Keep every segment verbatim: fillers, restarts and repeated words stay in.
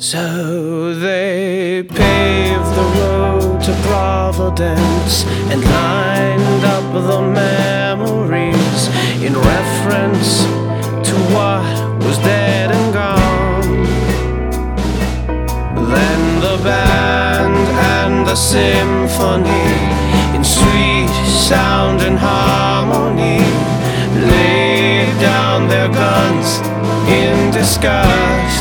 So they paved the road to Providence and lined up the memories in reference to what was dead and gone. Then the band and the symphony, in sweet sound and harmony, laid down their guns in disgust.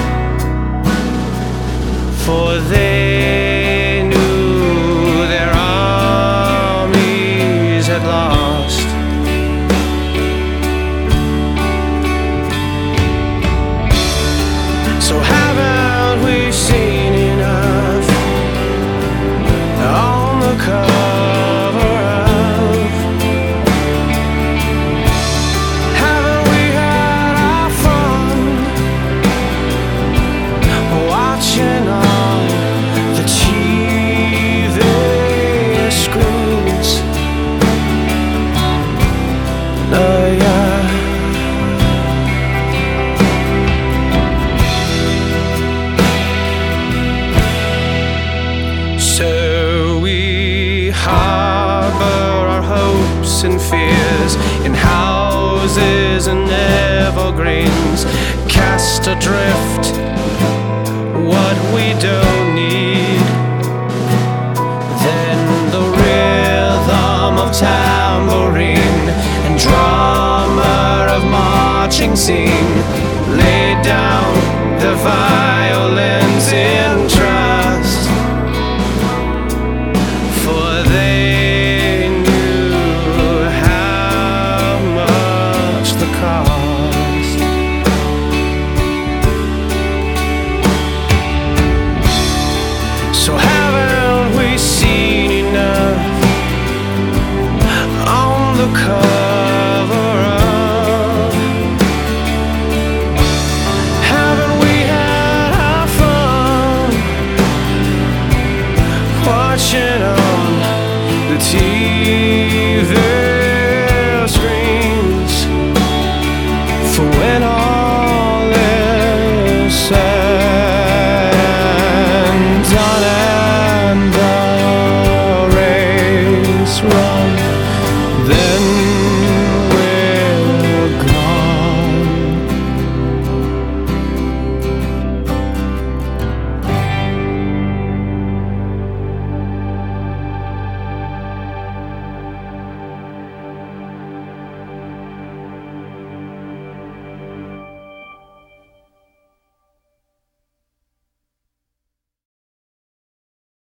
For they knew their armies had lost. So haven't we seen enough on the cover of? Haven't we had our fun watching all So we harbor our hopes and fears in houses and evergreens, cast adrift what we don't need. Then the rhythm of tambourine and drummer of marching scene